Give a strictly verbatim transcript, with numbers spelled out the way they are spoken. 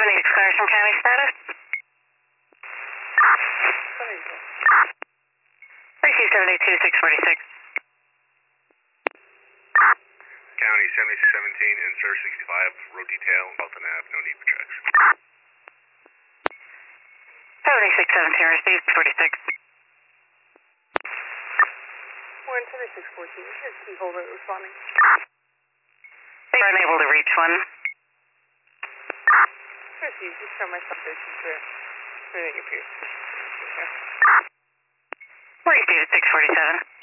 seventy-six Carson County status. Receive seventy-two six forty-six. County seventy-six seventeen, insert sixty-five, road detail, Alton Ave, no need for checks. seventy-six seventeen, received forty-six. One seventy-six fourteen, this is key holder responding. They are unable to reach one. Received, just show my substation for for the appears. Received six forty-seven.